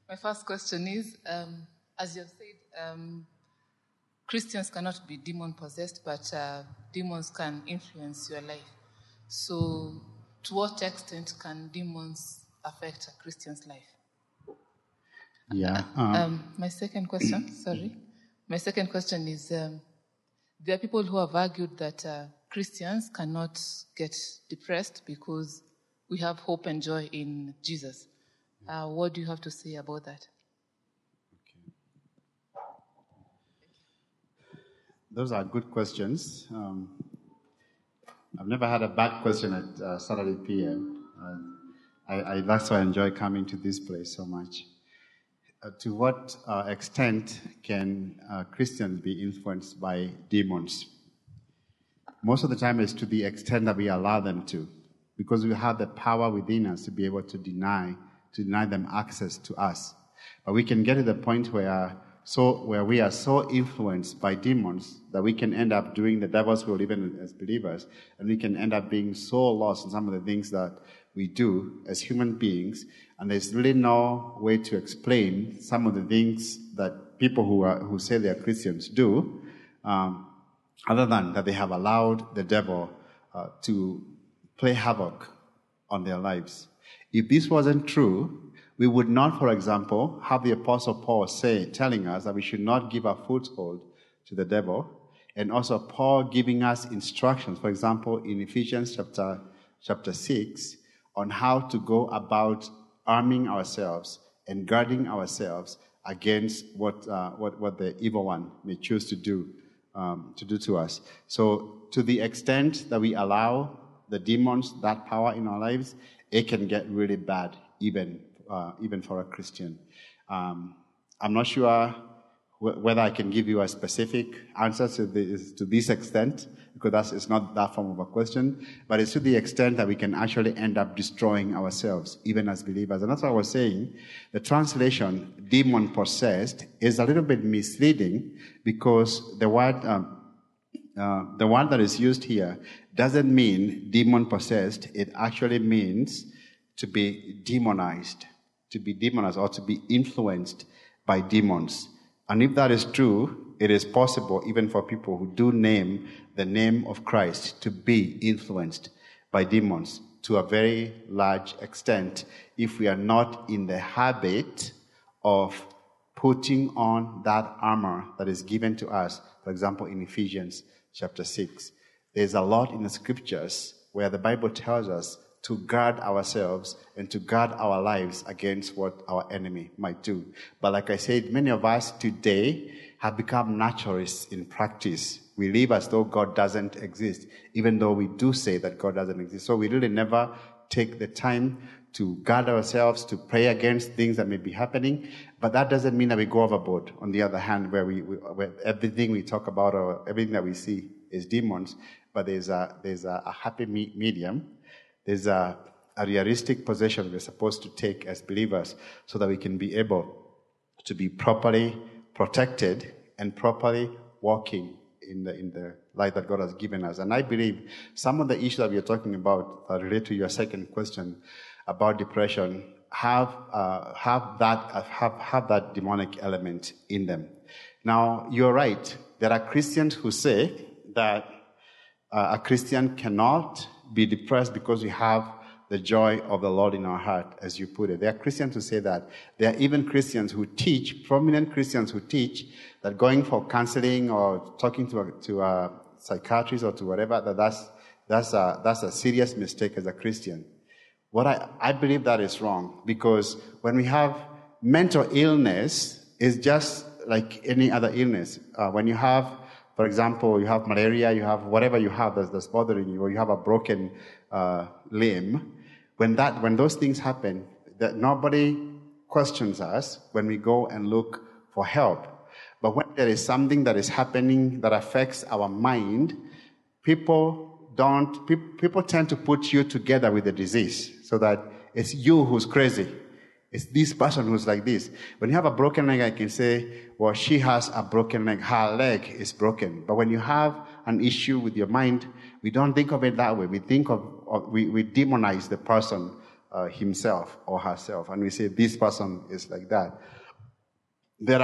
My first question is, as you've said, Christians cannot be demon-possessed, but demons can influence your life. So, to what extent can demons affect a Christian's life? Yeah. My second question, My second question is, there are people who have argued that Christians cannot get depressed because we have hope and joy in Jesus. What do you have to say about that? Those are good questions. I've never had a bad question at Saturday PM. That's why I enjoy coming to this place so much. To what extent can Christians be influenced by demons? Most of the time it's to the extent that we allow them to, because we have the power within us to be able to deny them access to us. But we can get to the point where we are so influenced by demons that we can end up doing the devil's will even as believers, and we can end up being so lost in some of the things that we do as human beings, and there's really no way to explain some of the things that people who say they are Christians do, other than that they have allowed the devil to play havoc on their lives. If this wasn't true, we would not, for example, have the Apostle Paul telling us that we should not give a foothold to the devil, and also Paul giving us instructions, for example, in Ephesians chapter 6, on how to go about arming ourselves and guarding ourselves against what the evil one may choose to do to us. So, to the extent that we allow the demons that power in our lives, it can get really bad, even for a Christian. I'm not sure whether I can give you a specific answer to this extent, because it's not that form of a question, but it's to the extent that we can actually end up destroying ourselves, even as believers. And that's what I was saying. The translation, demon-possessed, is a little bit misleading, because the word that is used here doesn't mean demon-possessed. It actually means to be demonized or to be influenced by demons. And if that is true, it is possible even for people who do name the name of Christ to be influenced by demons to a very large extent if we are not in the habit of putting on that armor that is given to us. For example, in Ephesians chapter 6, there's a lot in the scriptures where the Bible tells us to guard ourselves and to guard our lives against what our enemy might do. But like I said, many of us today have become naturalists in practice. We live as though God doesn't exist, even though we do say that God doesn't exist. So we really never take the time to guard ourselves, to pray against things that may be happening. But that doesn't mean that we go overboard. On the other hand, where everything we talk about or everything that we see is demons, but there's a happy medium. There's a realistic position we're supposed to take as believers so that we can be able to be properly protected and properly walking in the light that God has given us. And I believe some of the issues that we are talking about relate to your second question about depression have that demonic element in them. Now, you're right. There are Christians who say that a Christian cannot be depressed because we have the joy of the Lord in our heart, as you put it. There are Christians who say that. There are even Christians who teach, prominent Christians who teach that going for counseling or talking to a psychiatrist or to whatever, that's a serious mistake as a Christian. I believe that is wrong, because when we have mental illness, it's just like any other illness. When you have, for example, you have malaria, you have whatever you have that's bothering you, or you have a broken limb, when those things happen, that nobody questions us when we go and look for help. But when there is something that is happening that affects our mind, people tend to put you together with the disease, so that it's you who's crazy. It's this person who's like this. When you have a broken leg, I can say, well, she has a broken leg. Her leg is broken. But when you have an issue with your mind, we don't think of it that way. We think we demonize the person himself or herself, and we say this person is like that. There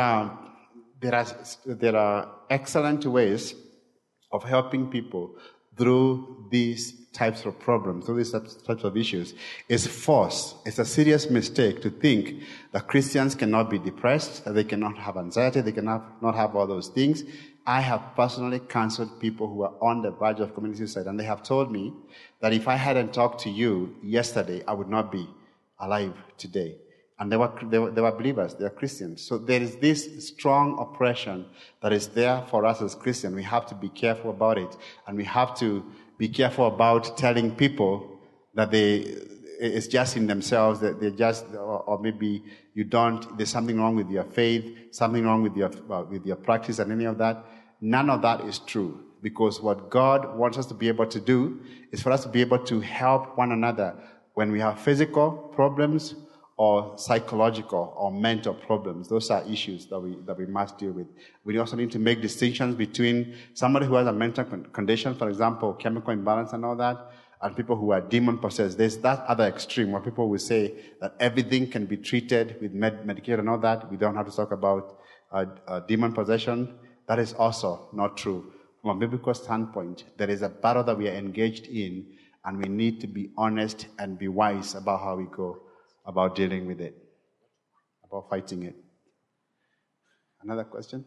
are excellent ways of helping people through these types of problems, through these types of issues. It's false. It's a serious mistake to think that Christians cannot be depressed, that they cannot have anxiety, they cannot not have all those things. I have personally counseled people who are on the verge of committing suicide, and they have told me that if I hadn't talked to you yesterday, I would not be alive today. And they were believers, they are Christians. So there is this strong oppression that is there for us as Christians. We have to be careful about it, and we have to be careful about telling people that it's just in themselves, that they just, or maybe you don't, there's something wrong with your faith, something wrong with your practice and any of that. None of that is true, because what God wants us to be able to do is for us to be able to help one another when we have physical problems or psychological or mental problems. Those are issues that we must deal with. We also need to make distinctions between somebody who has a mental condition, for example, chemical imbalance and all that, and people who are demon-possessed. There's that other extreme where people will say that everything can be treated with medication and all that. We don't have to talk about demon possession. That is also not true. From a biblical standpoint, there is a battle that we are engaged in, and we need to be honest and be wise about how we go about dealing with it, about fighting it. Another question?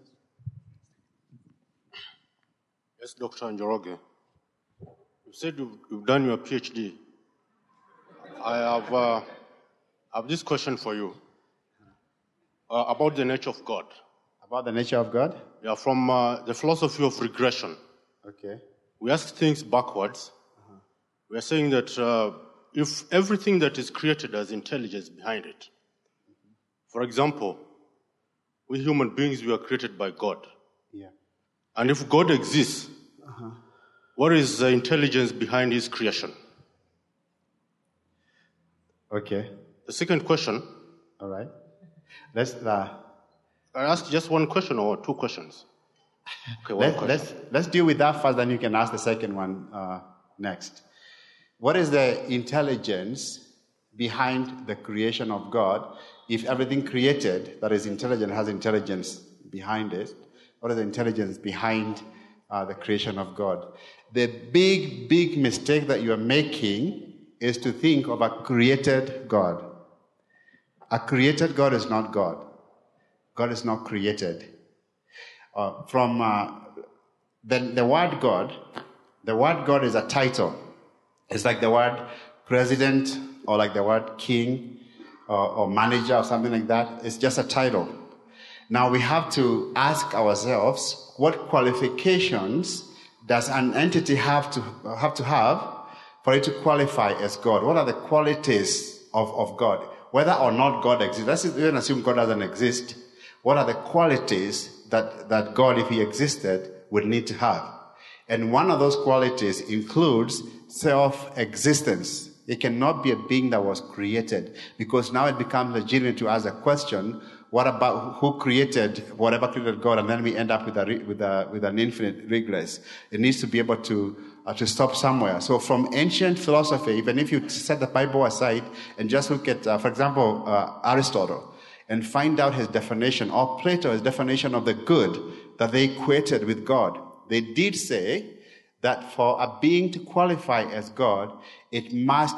Yes, Dr. Njoroge. You said you've done your PhD. I have this question for you about the nature of God. About the nature of God? Yeah, from the philosophy of regression. Okay. We ask things backwards. We are saying that if everything that is created has intelligence behind it, for example, we human beings, we are created by God. Yeah. And if God exists, what is the intelligence behind his creation? Okay. The second question. All right. Let's I ask just one question or two questions? Okay, let's deal with that first, then you can ask the second one next. What is the intelligence behind the creation of God? If everything created that is intelligent has intelligence behind it, what is the intelligence behind the creation of God? The big mistake that you are making is to think of a created God. A created God is not God. God is not created. The word God is a title. It's like the word president or like the word king or manager or something like that. It's just a title. Now we have to ask ourselves, what qualifications does an entity have to have for it to qualify as God? What are the qualities of God? Whether or not God exists. Let's even assume God doesn't exist. What are the qualities that God, if he existed, would need to have? And one of those qualities includes self-existence. It cannot be a being that was created, because now it becomes legitimate to ask a question, what about who created whatever created God? And then we end up with an infinite regress. It needs to be able to stop somewhere. So from ancient philosophy, even if you set the Bible aside and just look at, for example, Aristotle, and find out his definition, or Plato's definition of the good that they equated with God. They did say that for a being to qualify as God, it must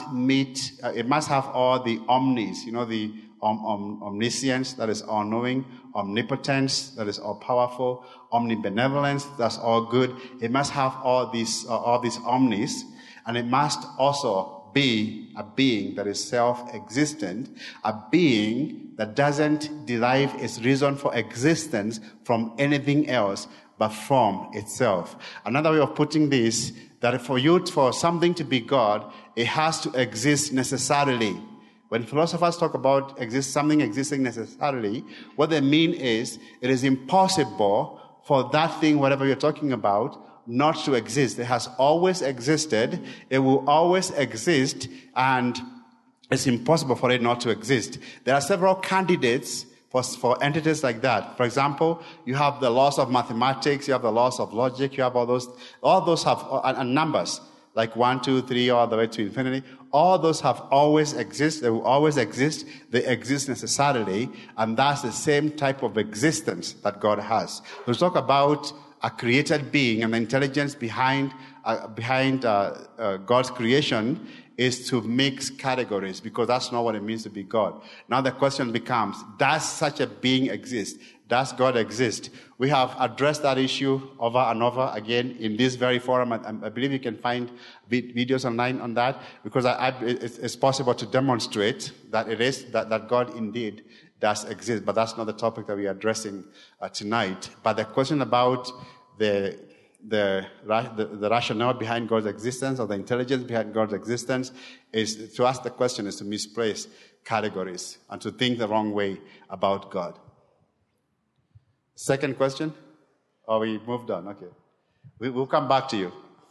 have all the omnis, the omniscience, that is all-knowing, omnipotence, that is all-powerful, omnibenevolence, that's all good. It must have all these omnis, and it must also be a being that is self-existent, a being that doesn't derive its reason for existence from anything else but from itself. Another way of putting this, that for something to be God, it has to exist necessarily. When philosophers talk about something existing necessarily, what they mean is it is impossible for that thing, whatever you're talking about, not to exist. It has always existed, it will always exist, and it's impossible for it not to exist. There are several candidates for entities like that. For example, you have the laws of mathematics, you have the laws of logic, you have all those have and numbers. like 1, 2, 3, all the way to infinity, all those have always existed. They will always exist. They exist necessarily, and that's the same type of existence that God has. We'll talk about a created being, and the intelligence behind God's creation is to mix categories, because that's not what it means to be God. Now the question becomes, does such a being exist? Does God exist? We have addressed that issue over and over again in this very forum. I believe you can find videos online on that, because it's possible to demonstrate that that God indeed does exist. But that's not the topic that we are addressing tonight. But the question about the rationale behind God's existence, or the intelligence behind God's existence, is to ask the question is to misplace categories and to think the wrong way about God. Second question? Or we moved on? Okay. We'll come back to you.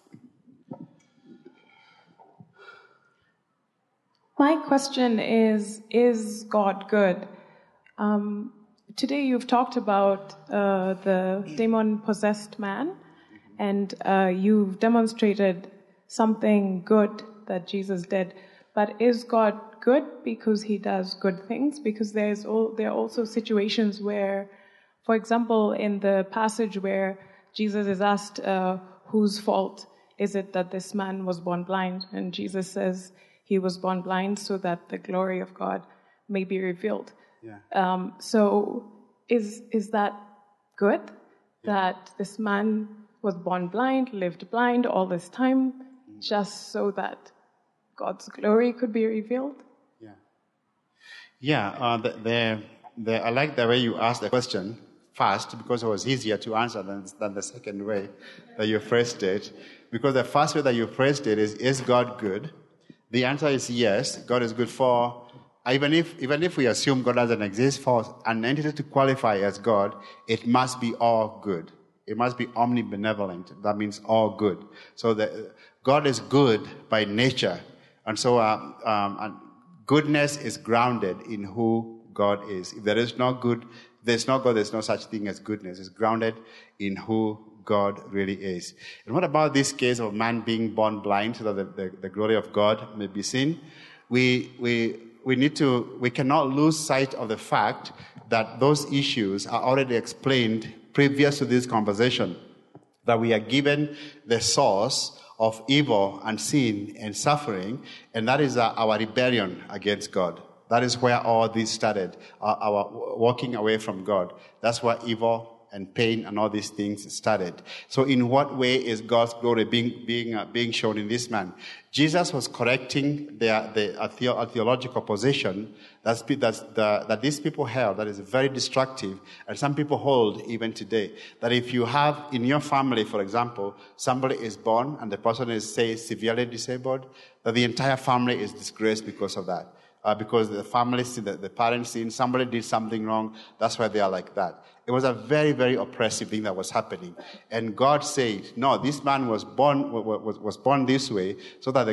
My question is God good? Today you've talked about the demon-possessed man, and you've demonstrated something good that Jesus did. But is God good because he does good things? Because there are also situations where, for example, in the passage where Jesus is asked, whose fault is it that this man was born blind? And Jesus says he was born blind so that the glory of God may be revealed. Yeah. So is that good? Yeah. That this man was born blind, lived blind all this time, just so that God's glory could be revealed? Yeah. I like the way you asked the question first, because it was easier to answer than the second way that you phrased it. Because the first way that you phrased it is God good? The answer is yes, God is good for, even if we assume God doesn't exist, for an entity to qualify as God, it must be all good. It must be omnibenevolent. That means all good. So God is good by nature. And so and goodness is grounded in who God is. If there is no good, there's no God, there's no such thing as goodness. It's grounded in who God really is. And what about this case of man being born blind so that the glory of God may be seen? We cannot lose sight of the fact that those issues are already explained previous to this conversation, that we are given the source of evil and sin and suffering, and that is our rebellion against God. That is where all this started, our walking away from God. That's where evil and pain and all these things started. So in what way is God's glory being shown in this man? Jesus was correcting a theological position that these people held that is very destructive, and some people hold even today. That if you have in your family, for example, somebody is born and the person is, say, severely disabled, that the entire family is disgraced because of that. Because the family see the parents seen somebody did something wrong, that's why they are like that. It was a very, very oppressive thing that was happening. And God said, no, this man was born this way so that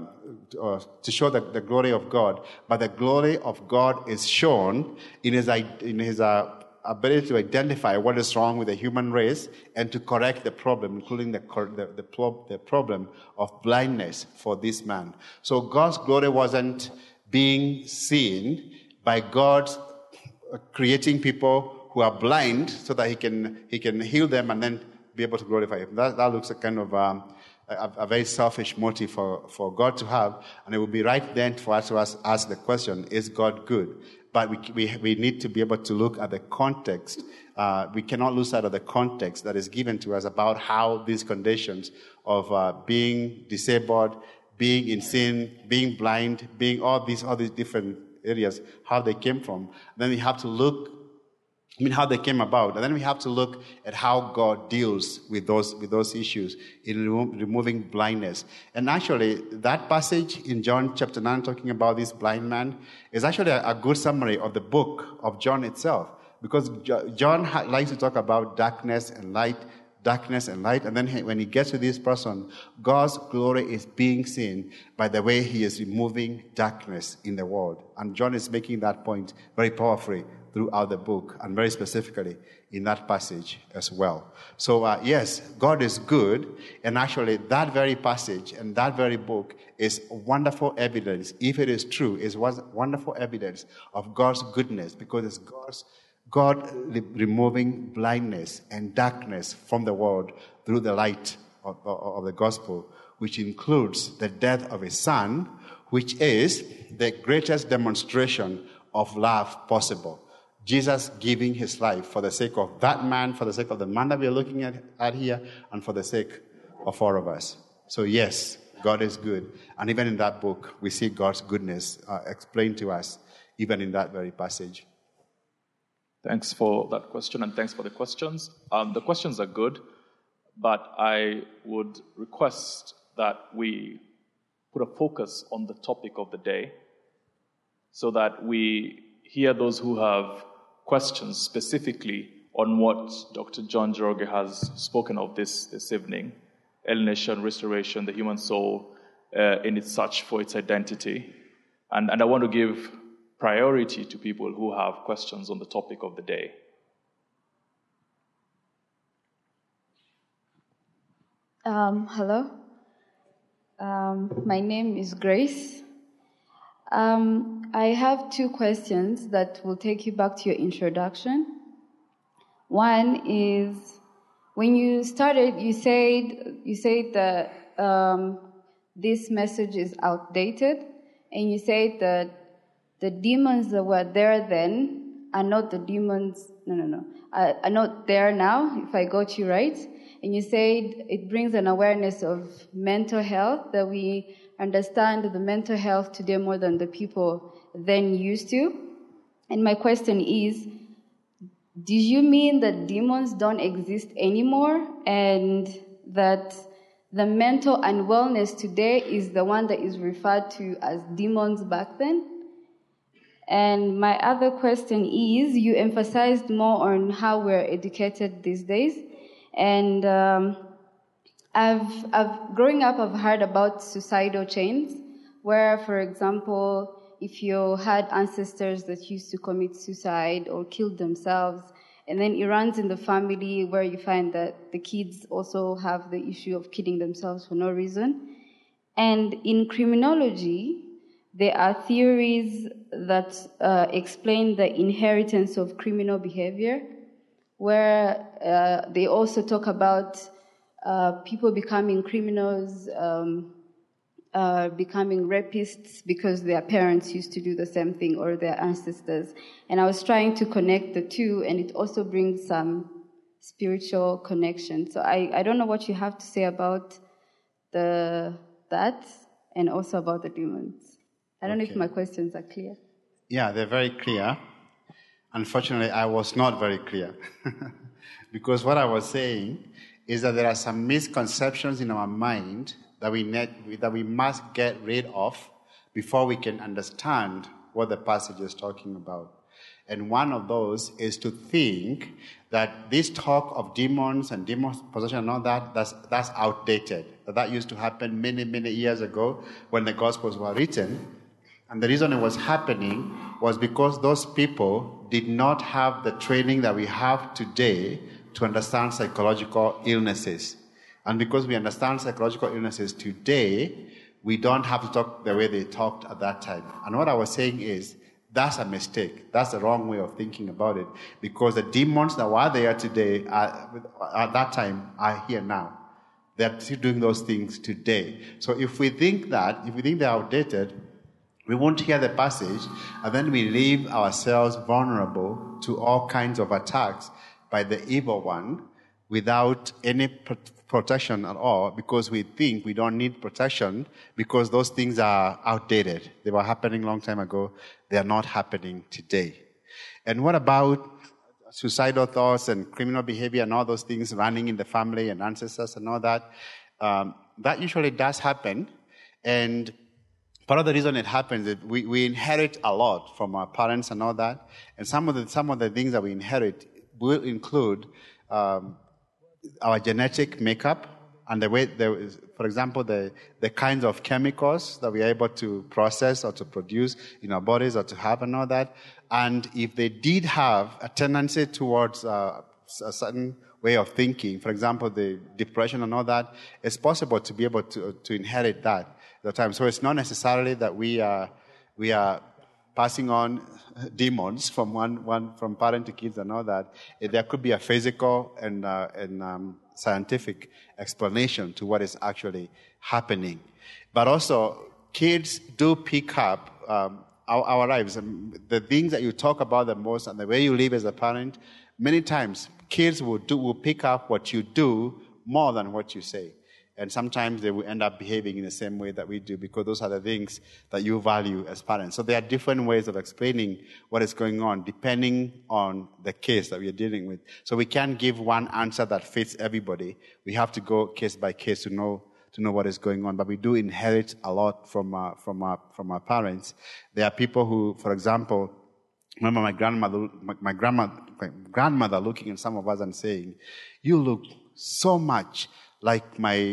to show the glory of God. But the glory of God is shown in his ability to identify what is wrong with the human race and to correct the problem, including the problem of blindness for this man. So God's glory wasn't being seen by God creating people who are blind so that he can heal them and then be able to glorify him. That looks a kind of a very selfish motive for God to have, and it would be right then for us to ask the question, is God good? But we need to be able to look at the context. We cannot lose sight of the context that is given to us about how these conditions of being disabled, being in sin, being blind, being all these different areas, how they came from. Then we have to look, how they came about. And then we have to look at how God deals with those issues in removing blindness. And actually, that passage in John chapter 9 talking about this blind man is actually a good summary of the book of John itself. Because John likes to talk about darkness and light, and then when he gets to this person, God's glory is being seen by the way he is removing darkness in the world. And John is making that point very powerfully throughout the book, and very specifically in that passage as well. So yes, God is good, and actually that very passage and that very book is wonderful evidence, if it is true, is wonderful evidence of God's goodness, because it's God removing blindness and darkness from the world through the light of the gospel, which includes the death of his son, which is the greatest demonstration of love possible. Jesus giving his life for the sake of that man, for the sake of the man that we are looking at here, and for the sake of all of us. So yes, God is good. And even in that book, we see God's goodness explained to us, even in that very passage. Thanks for that question, and thanks for the questions. The questions are good, but I would request that we put a focus on the topic of the day so that we hear those who have questions specifically on what Dr. John Njoroge has spoken of this evening: alienation, restoration, the human soul in its search for its identity. And I want to give priority to people who have questions on the topic of the day. Hello. My name is Grace. I have two questions that will take you back to your introduction. One is, when you started, you said that this message is outdated, and you said that the demons that were there then are not the demons. Are not there now, if I got you right. And you said it brings an awareness of mental health, that we understand the mental health today more than the people then used to. And my question is, do you mean that demons don't exist anymore, and that the mental unwellness today is the one that is referred to as demons back then? And my other question is, you emphasized more on how we're educated these days. And growing up, I've heard about suicidal chains, where, for example, if you had ancestors that used to commit suicide or killed themselves, and then it runs in the family, where you find that the kids also have the issue of killing themselves for no reason. And in criminology, there are theories that explain the inheritance of criminal behavior, where they also talk about people becoming criminals, becoming rapists because their parents used to do the same thing, or their ancestors. And I was trying to connect the two, and it also brings some spiritual connection. So I don't know what you have to say about that, and also about the demons. I don't know if my questions are clear. Yeah, they're very clear. Unfortunately, I was not very clear. Because what I was saying is that there are some misconceptions in our mind that we must get rid of before we can understand what the passage is talking about. And one of those is to think that this talk of demons and demon possession and all that's outdated. That used to happen many, many years ago when the Gospels were written. And the reason it was happening was because those people did not have the training that we have today to understand psychological illnesses. And because we understand psychological illnesses today, we don't have to talk the way they talked at that time. And what I was saying is, that's a mistake. That's the wrong way of thinking about it. Because the demons that were there today, at that time, are here now. They're still doing those things today. So if we think they're outdated, we won't hear the passage, and then we leave ourselves vulnerable to all kinds of attacks by the evil one without any protection at all, because we think we don't need protection because those things are outdated. They were happening a long time ago. They are not happening today. And what about suicidal thoughts and criminal behavior and all those things running in the family and ancestors and all that? That usually does happen. And part of the reason it happens is we inherit a lot from our parents and all that. And some of the things that we inherit will include our genetic makeup and the way, for example, the kinds of chemicals that we are able to process or to produce in our bodies or to have and all that. And if they did have a tendency towards a certain way of thinking, for example, the depression and all that, it's possible to be able to inherit that at the time. So it's not necessarily that we are passing on demons from from parent to kids and all that. There could be a physical and scientific explanation to what is actually happening. But also, kids do pick up our lives. The things that you talk about the most and the way you live as a parent, many times kids will pick up what you do more than what you say. And sometimes they will end up behaving in the same way that we do because those are the things that you value as parents. So there are different ways of explaining what is going on depending on the case that we are dealing with. So we can't give one answer that fits everybody. We have to go case by case to know what is going on. But we do inherit a lot from our parents. There are people who, for example, remember my grandmother looking at some of us and saying, "You look so much like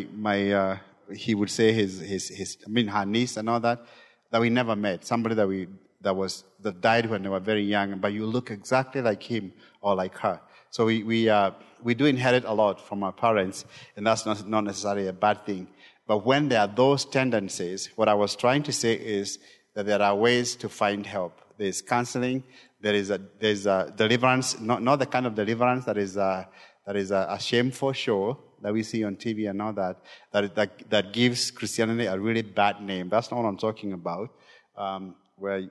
he would say her niece and all that we never met. Somebody that died when they were very young, but you look exactly like him or like her." So we do inherit a lot from our parents, and that's not necessarily a bad thing. But when there are those tendencies, what I was trying to say is that there are ways to find help. There's counseling. There's a deliverance, not the kind of deliverance that is a shameful show that we see on TV and all that gives Christianity a really bad name. That's not what I'm talking about. Well,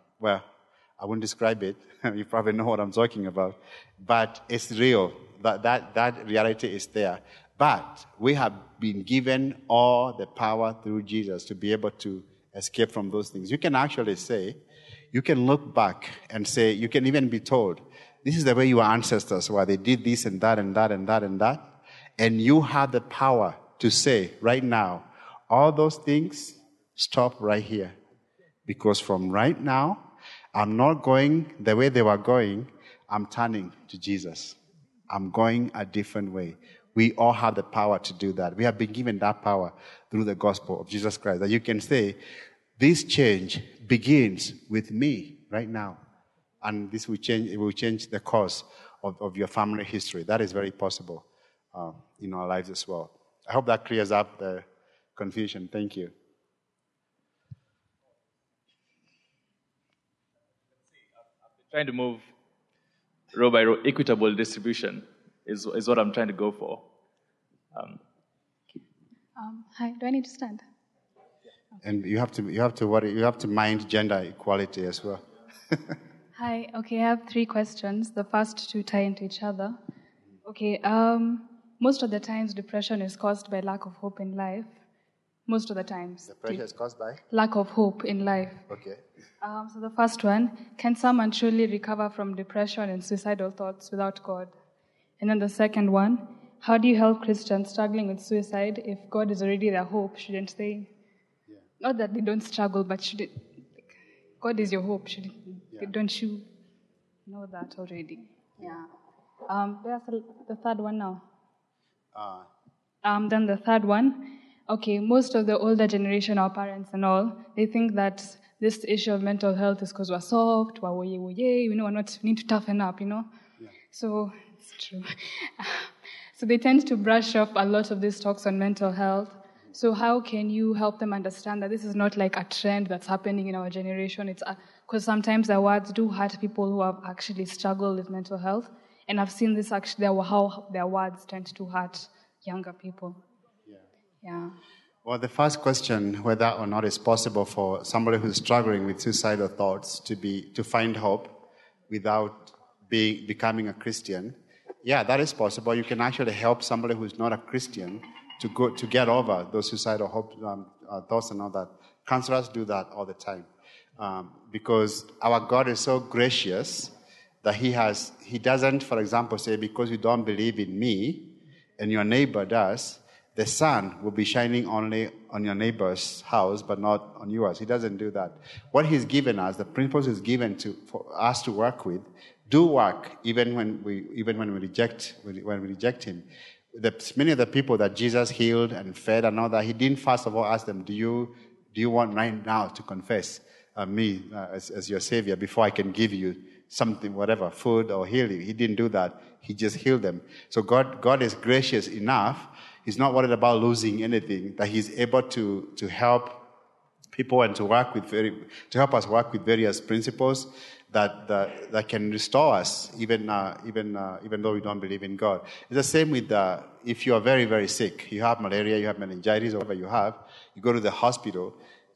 I wouldn't describe it. You probably know what I'm talking about. But it's real. That reality is there. But we have been given all the power through Jesus to be able to escape from those things. You can actually say, you can look back and say, you can even be told, this is the way your ancestors were. They did this and that and that and that and that. And you have the power to say right now, all those things, stop right here. Because from right now, I'm not going the way they were going. I'm turning to Jesus. I'm going a different way. We all have the power to do that. We have been given that power through the gospel of Jesus Christ. That you can say, this change begins with me right now. And this will change. It will change the course of your family history. That is very possible in our lives as well. I hope that clears up the confusion. Thank you. Trying to move row by row, equitable distribution is what I'm trying to go for. Hi, do I need to stand? And you have to mind gender equality as well. Hi, okay, I have 3 questions. The first 2 tie into each other. Okay, most of the times depression is caused by lack of hope in life. Most of the times. Depression is caused by? Lack of hope in life. Okay. So the first one, can someone truly recover from depression and suicidal thoughts without God? And then the second one, how do you help Christians struggling with suicide if God is already their hope, shouldn't they? Yeah. Not that they don't struggle, but should it, God is your hope, don't you know that already? Yeah. There's the third one now. Then the third one, okay, most of the older generation, our parents and all, they think that this issue of mental health is because we're soft, we're we need to toughen up, Yeah. So, it's true. So they tend to brush off a lot of these talks on mental health. So how can you help them understand that this is not like a trend that's happening in our generation? It's because sometimes their words do hurt people who have actually struggled with mental health. And I've seen this actually, how their words tend to hurt younger people. Yeah. Well, the first question, whether or not it's possible for somebody who's struggling with suicidal thoughts to find hope without becoming a Christian, yeah, that is possible. You can actually help somebody who's not a Christian to get over those suicidal thoughts and all that. Counselors do that all the time because our God is so gracious that He doesn't, for example, say, because you don't believe in me and your neighbor does, the sun will be shining only on your neighbor's house, but not on yours. He doesn't do that. What He's given us, the principles He's given for us to work with, do work even when we reject Him. Many of the people that Jesus healed and fed and all that, He didn't first of all ask them, do you want right now to confess me as your Savior before I can give you something, whatever, food or heal you. He didn't do that. He just healed them. So God is gracious enough. He's not worried about losing anything, that He's able to help people and to help us work with various principles that can restore us, even though we don't believe in God. It's the same with if you are very, very sick, you have malaria, you have meningitis, or whatever you have, you go to the hospital,